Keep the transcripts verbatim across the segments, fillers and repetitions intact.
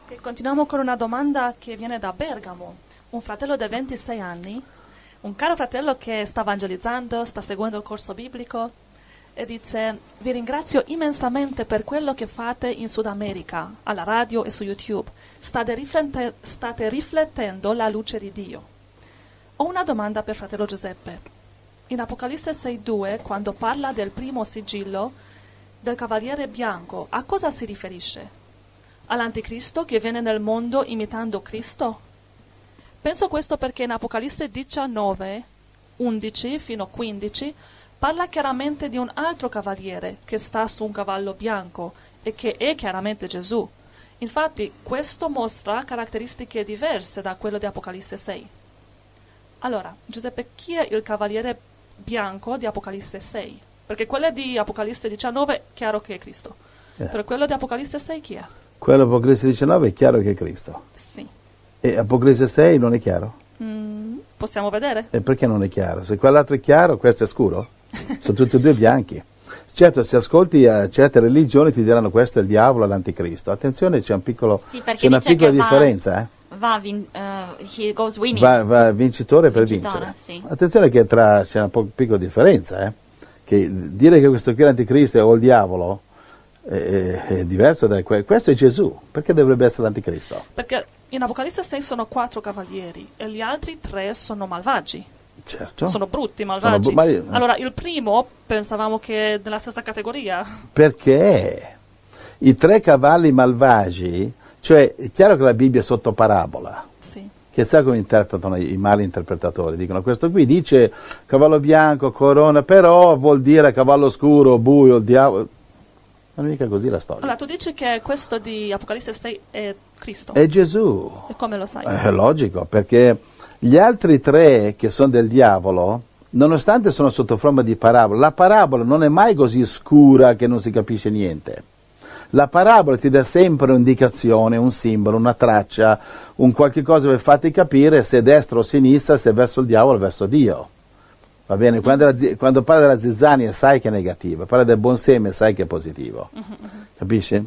E continuiamo con una domanda che viene da Bergamo. Un fratello di ventisei anni, un caro fratello che sta evangelizzando, sta seguendo il corso biblico, e dice: vi ringrazio immensamente per quello che fate in Sud America, alla radio e su YouTube. State, riflette- state riflettendo la luce di Dio. Ho una domanda per fratello Giuseppe. In Apocalisse sei due, quando parla del primo sigillo del cavaliere bianco, a cosa si riferisce? All'anticristo che viene nel mondo imitando Cristo? Penso questo perché in Apocalisse diciannove, undici fino a quindici, parla chiaramente di un altro cavaliere che sta su un cavallo bianco e che è chiaramente Gesù. Infatti questo mostra caratteristiche diverse da quello di Apocalisse sei. Allora, Giuseppe, chi è il cavaliere bianco di Apocalisse sei? Perché quello di Apocalisse diciannove è chiaro che è Cristo. Yeah. Per quello di Apocalisse sei chi è? Quello di Apocalisse diciannove è chiaro che è Cristo. Sì. E Apocalisse sei non è chiaro? Mm, possiamo vedere. E perché non è chiaro? Se quell'altro è chiaro, questo è scuro? Sono tutti e due bianchi. Certo, se ascolti a certe religioni ti diranno questo è il diavolo e l'anticristo. Attenzione, c'è, un piccolo, sì, c'è una piccola differenza. Va, eh? va, vin, uh, he goes winning. Va, va vincitore per vincitore, vincere. Sì. Attenzione che tra, c'è una po- piccola differenza. Eh? Che dire che questo qui è l'anticristo o il diavolo è, è diverso da questo. Questo è Gesù. Perché dovrebbe essere l'anticristo? Perché in Apocalisse sei sono quattro cavalieri e gli altri tre sono malvagi. Certo. Sono brutti, malvagi. Sono bu- ma... Allora, il primo pensavamo che è della stessa categoria. Perché i tre cavalli malvagi, cioè è chiaro che la Bibbia è sotto parabola. Sì. Che sa come interpretano i, i mali interpretatori? Dicono questo qui dice cavallo bianco, corona, però vuol dire cavallo scuro, buio, il diavolo. Non è mica così la storia. Allora, tu dici che questo di Apocalisse sei è Cristo. È Gesù. E come lo sai? È logico, perché gli altri tre che sono del diavolo, nonostante sono sotto forma di parabola, la parabola non è mai così scura che non si capisce niente. La parabola ti dà sempre un'indicazione, un simbolo, una traccia, un qualche cosa per farti capire se è destra o sinistra, se è verso il diavolo o verso Dio. Va bene? Quando, la, quando parla della zizzania sai che è negativa, parla del buon seme sai che è positivo. Capisci?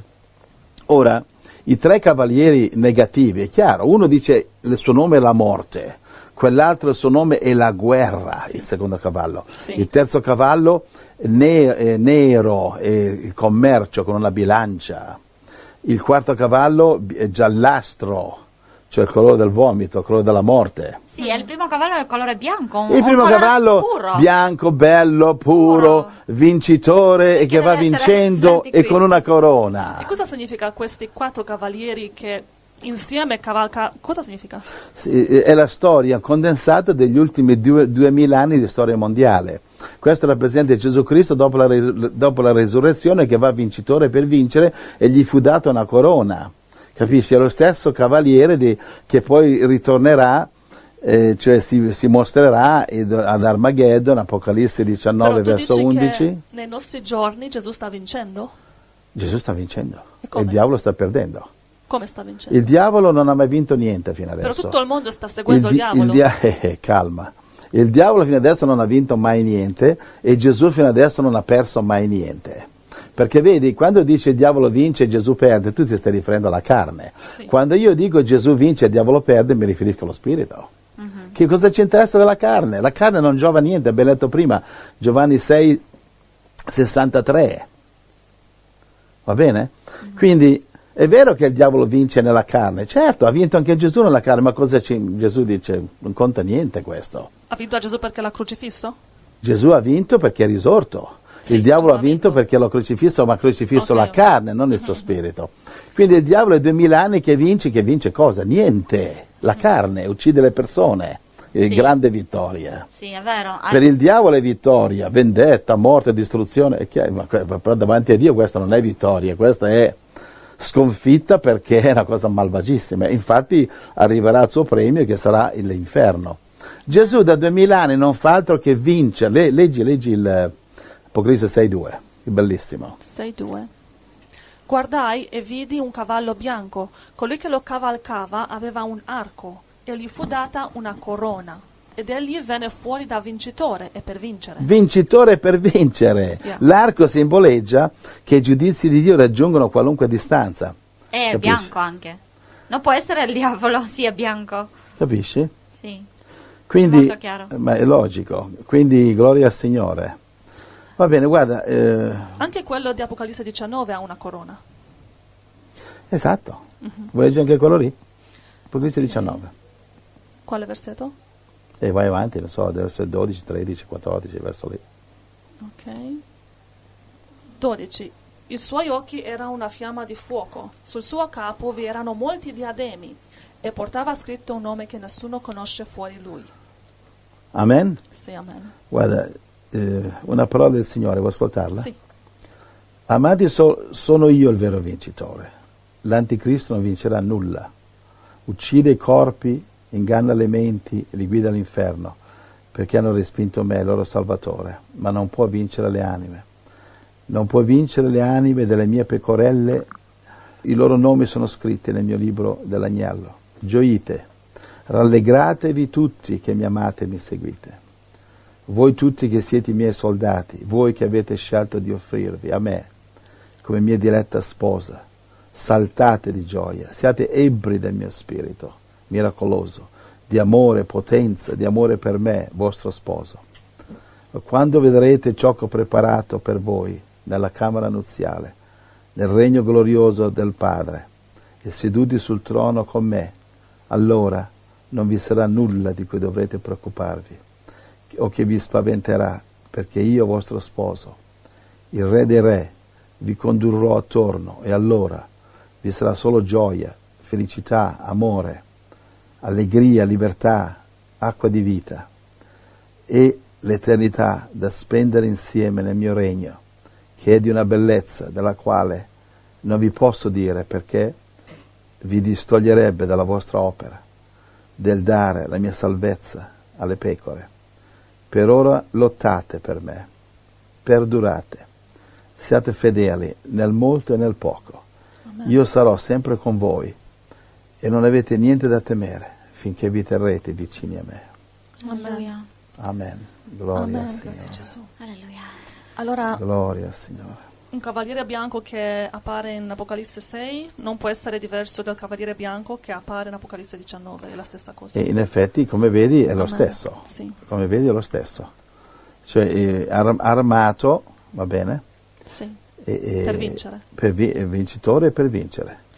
Ora, i tre cavalieri negativi, è chiaro, uno dice il suo nome è la morte, quell'altro il suo nome è la guerra, sì. Il secondo cavallo. Sì. Il terzo cavallo ne- è nero, è il commercio con una bilancia. Il quarto cavallo è giallastro, cioè il colore del vomito, il colore della morte. Sì, è il primo cavallo del colore bianco. Un, il primo un cavallo puro. bianco, bello, puro, puro. vincitore e che, che va vincendo e con una corona. E cosa significa questi quattro cavalieri che insieme cavalca? Cosa significa? Sì, è la storia condensata degli ultimi due, duemila anni di storia mondiale. Questo rappresenta Gesù Cristo dopo la, dopo la resurrezione che va vincitore per vincere e gli fu data una corona. Capisci? È lo stesso cavaliere di, che poi ritornerà, eh, cioè si, si mostrerà ad Armageddon, Apocalisse diciannove, verso undici. Che nei nostri giorni Gesù sta vincendo? Gesù sta vincendo e, e il diavolo sta perdendo. Come sta vincendo? Il diavolo non ha mai vinto niente fino adesso. Però tutto il mondo sta seguendo il, di- il diavolo. Il dia- eh, calma. Il diavolo fino adesso non ha vinto mai niente e Gesù fino adesso non ha perso mai niente. Perché vedi, quando dice il diavolo vince e Gesù perde, tu ti stai riferendo alla carne. Sì. Quando io dico Gesù vince e il diavolo perde, mi riferisco allo spirito. Uh-huh. Che cosa ci interessa della carne? La carne non giova niente, abbiamo letto prima, Giovanni sei, sessantatré. Va bene? Uh-huh. Quindi è vero che il diavolo vince nella carne, certo, ha vinto anche Gesù nella carne, ma cosa ci... Gesù dice? Non conta niente questo. Ha vinto a Gesù perché l'ha crocifisso? Gesù ha vinto perché è risorto. Sì, il diavolo ha vinto, vinto perché l'ha crocifisso, ma ha crocifisso okay, la okay. carne, non il suo spirito. Sì. Quindi il diavolo è duemila anni che vince, che vince cosa? Niente. La carne uccide le persone. È sì. grande vittoria. Sì, è vero. Per il diavolo è vittoria, vendetta, morte, distruzione. È chiaro, ma però davanti a Dio questa non è vittoria, questa è sconfitta perché è una cosa malvagissima. Infatti arriverà al suo premio che sarà l'inferno. Gesù da duemila anni non fa altro che vincere. Le, leggi, leggi il Apocalisse sei due, è bellissimo. sei due. Guardai e vidi un cavallo bianco, colui che lo cavalcava aveva un arco e gli fu data una corona ed egli venne fuori da vincitore e per vincere. Vincitore per vincere. Yeah. L'arco simboleggia che i giudizi di Dio raggiungono qualunque distanza. È Capisci? Bianco anche. Non può essere il diavolo, sì, è bianco. Capisci? Sì. Quindi, Molto chiaro. ma è logico, quindi gloria al Signore. Va bene, guarda, eh, Anche quello di Apocalisse diciannove ha una corona. esatto, vuoi leggere anche quello lì? Apocalisse diciannove. Quale versetto? E vai avanti, non so, deve essere dodici, tredici, quattordici, verso lì. Ok. dodici. I suoi occhi erano una fiamma di fuoco, sul suo capo vi erano molti diademi e portava scritto un nome che nessuno conosce fuori lui. Amen? Sì, amen. Guarda, eh, una parola del Signore, vuoi ascoltarla? Sì. Amati, so- sono io il vero vincitore. L'anticristo non vincerà nulla. Uccide i corpi, inganna le menti e li guida all'inferno, perché hanno respinto me, il loro Salvatore, ma non può vincere le anime. Non può vincere le anime delle mie pecorelle, i loro nomi sono scritti nel mio libro dell'agnello. Gioite, rallegratevi tutti che mi amate e mi seguite. Voi tutti che siete i miei soldati, voi che avete scelto di offrirvi a me come mia diretta sposa, saltate di gioia, siate ebbri del mio spirito miracoloso, di amore, potenza, di amore per me, vostro sposo. Quando vedrete ciò che ho preparato per voi nella camera nuziale, nel regno glorioso del Padre, e seduti sul trono con me, allora non vi sarà nulla di cui dovrete preoccuparvi o che vi spaventerà, perché io, vostro sposo, il Re dei Re, vi condurrò attorno e allora vi sarà solo gioia, felicità, amore, allegria, libertà, acqua di vita e l'eternità da spendere insieme nel mio regno, che è di una bellezza della quale non vi posso dire perché vi distoglierebbe dalla vostra opera, del dare la mia salvezza alle pecore. Per ora lottate per me, perdurate, siate fedeli nel molto e nel poco. Amen. Io sarò sempre con voi e non avete niente da temere finché vi terrete vicini a me. Alleluia. Amen. Gloria Amen, al Signore. grazie Gesù. Alleluia. Allora, Gloria al Signore. un cavaliere bianco che appare in Apocalisse sei non può essere diverso dal cavaliere bianco che appare in Apocalisse diciannove, è la stessa cosa. E in effetti, come vedi, è lo Amen. stesso. Sì. Come vedi, è lo stesso. Cioè, eh, ar- armato, va bene? Sì. E, e Per vincere. Per vi- vincitore e per vincere.